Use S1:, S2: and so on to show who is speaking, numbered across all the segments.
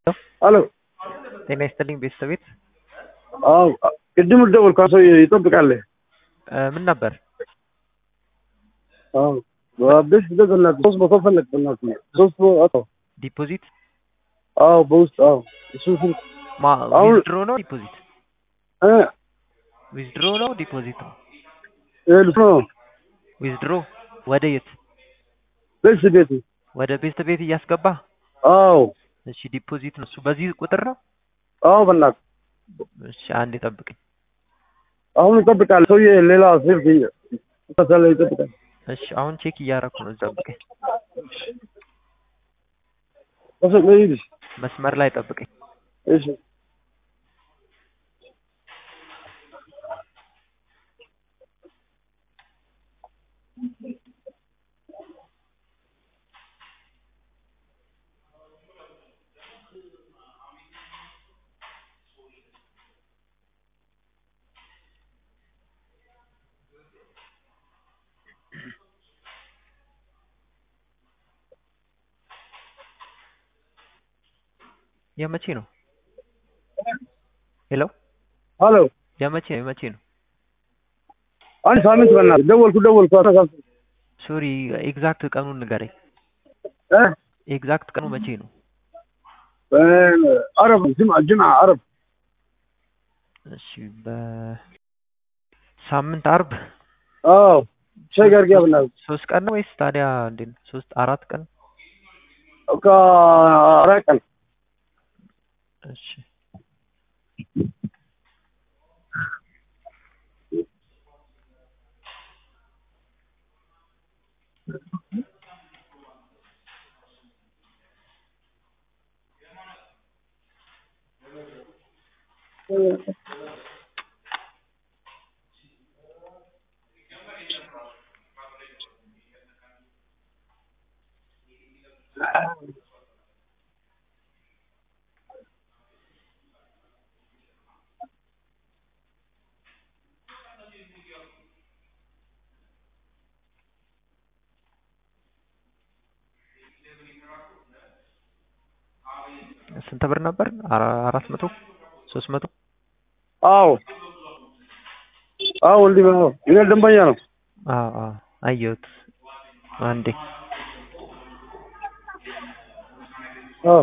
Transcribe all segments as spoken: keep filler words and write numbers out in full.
S1: الو
S2: ጤና ይስጥልኝ ቤተሰቤት
S1: አዎ ቅድም ደወልኩ ሰው ይጠብቃል
S2: ምን ነበር
S1: አዎ ወብስ ደዘና ሶስት መቶ ፈለክ በእናት ሶስት አቶ
S2: ዲፖዚት
S1: አዎ በውስጥ አዎ እሱ
S2: ማ ዊዝድሮ ነው ዲፖዚት
S1: እ
S2: ዊዝድሮ ነው ዲፖዚት ነው
S1: እልፍ ነው
S2: ዊዝድሮ ወደ የት
S1: ቤት ቤት
S2: ወደ ቤት ቤት እያስገባ
S1: አዎ
S2: እሺ ዲፖዚት ነው እሱ በዚህ ቁጥር ነው
S1: አዎ በእናት
S2: እሺ አንዴ ጠብቀኝ
S1: አሁን ይጠብቃል ሰውዬ ሌላ ስልክ ተሰለ ይጠብቃል
S2: እሺ አሁን ቼክ እያደረኩ ነው ጠብቀኝ
S1: ወሰለኝ
S2: መስመር ላይ ጠብቀኝ
S1: እሺ
S2: የመቼ ነው ሄሎ
S1: ሄሎ
S2: የመቼ የመቼ ነው
S1: አንድ ሳምንት በእናትህ ደወልኩ ደወልኩ አታሳስ
S2: ሶሪ ኤግዛክት ቀኑን ንገረኝ
S1: እ
S2: ኤግዛክት ቀኑ መቼ ነው
S1: አረብ ጅምዓ ጅምዓ አረብ
S2: እሺ በሳምንት አርብ
S1: አዎ ሸገር ገብና
S2: ሶስት ቀን ነው ወይስ ታዲያ እንዴ ሶስት አራት ቀን
S1: ከአራት ቀን
S2: እሺ ስንት ብር ነበር አራት መቶ ሶስት መቶ
S1: አዎ አዎ እንዴ ነው እኔ ደንበኛ ነው
S2: አዎ አዎ አየሁት አንዴ
S1: አዎ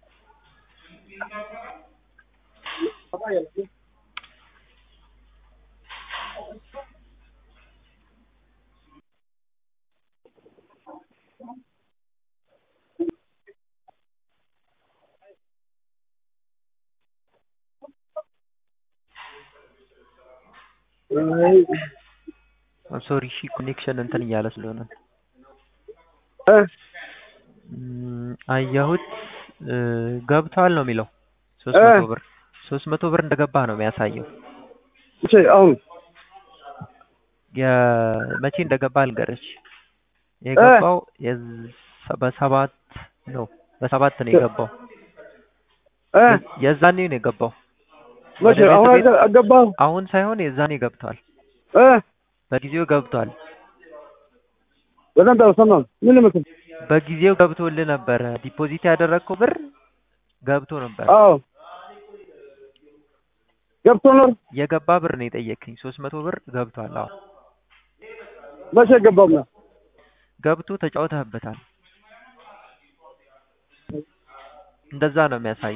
S2: ሶሪ ሺ ኮኔክሽን እንትን እያለ ስለሆነ
S1: እ
S2: አየሁት ገብቷል ነው የሚለው ሶስት መቶ ብር ሶስት መቶ ብር እንደገባ ነው የሚያሳየው
S1: እሺ አሁን
S2: የመቼ እንደገባ አልገረች የገባው በሰባት ነው በሰባት ነው የገባው
S1: እ
S2: የዛኔ ነው የገባው
S1: መቼ አሁን አገባው
S2: አሁን ሳይሆን የዛኔ ገብቷል
S1: እ
S2: በጊዜው ገብቷል
S1: በደንብ አውሰማም ምን ልመስል
S2: በጊዜው ገብቶልህ ነበር ዲፖዚት ያደረግከው ብር ገብቶ ነበር
S1: አዎ ገብቶ ነው
S2: የገባ ብር ነው የጠየቀኝ ሶስት መቶ ብር ገብቷል አዎ
S1: መቼ ገባውና
S2: ገብቶ ተጫውተህበታል እንደዛ ነው የሚያሳየው